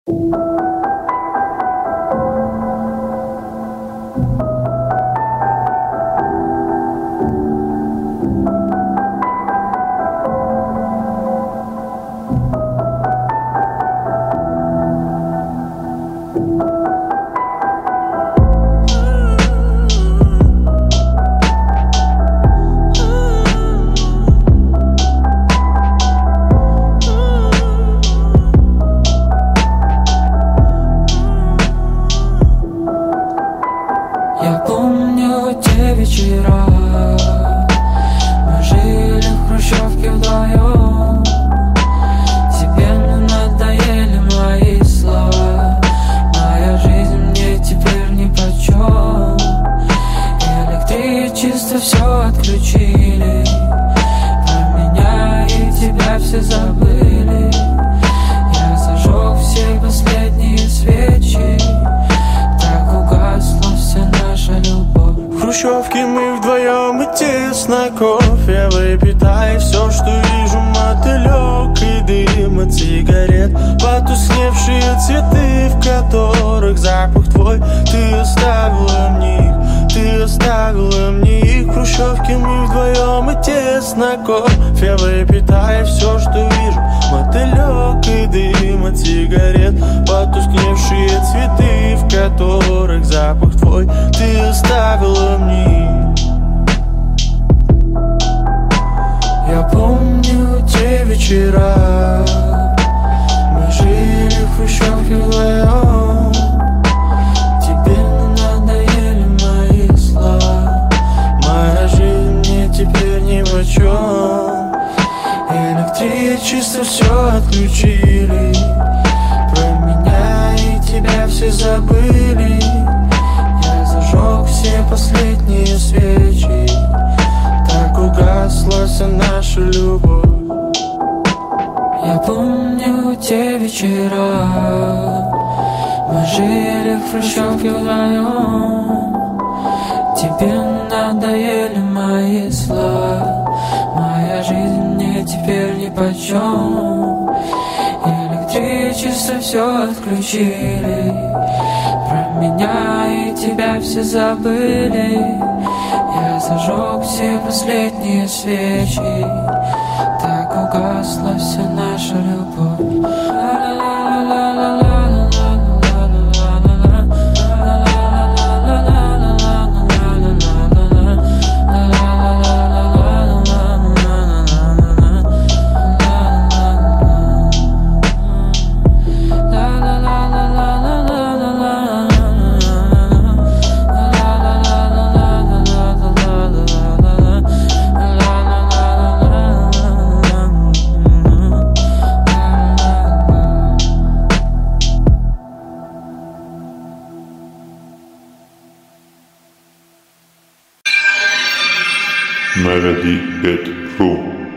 Я помню те вечера, мы жили в хрущевке вдвоем. Тебе надоели мои слова, моя жизнь мне теперь нипочем. Электричество все отключили, про меня и тебя все забыли. Я зажег все последние свечи, так угасла вся наша любовь. В хрущевке мы вдвоем и тесно, кофе выпитай. Все, что вижу, мотылек и дым от сигарет. Потусневшие цветы, в которых запах твой. Ты оставила мне их, ты оставила мне их. В хрущевке мы вдвоем и тесно, кофе выпитай. Все, что вижу, мотылек и дым от сигарет. Потускневшие цветы, в которых запах твой. Ты оставила мне. Я помню те вечера, мы жили в хрущевке вдвоем. Тебе надоели мои слова, моя жизнь мне теперь нипочем. Электричество все отключили, про меня и тебя все забыли. Я зажег все последние свечи, так угасла вся наша любовь. Я помню те вечера, мы жили в хрущевке вдвоем. Тебе надоели мои слова, моя жизнь мне теперь нипочем. Электричество все отключили, про меня и тебя все забыли. Я зажег все последние свечи, так угасла вся наша любовь. Melody.ru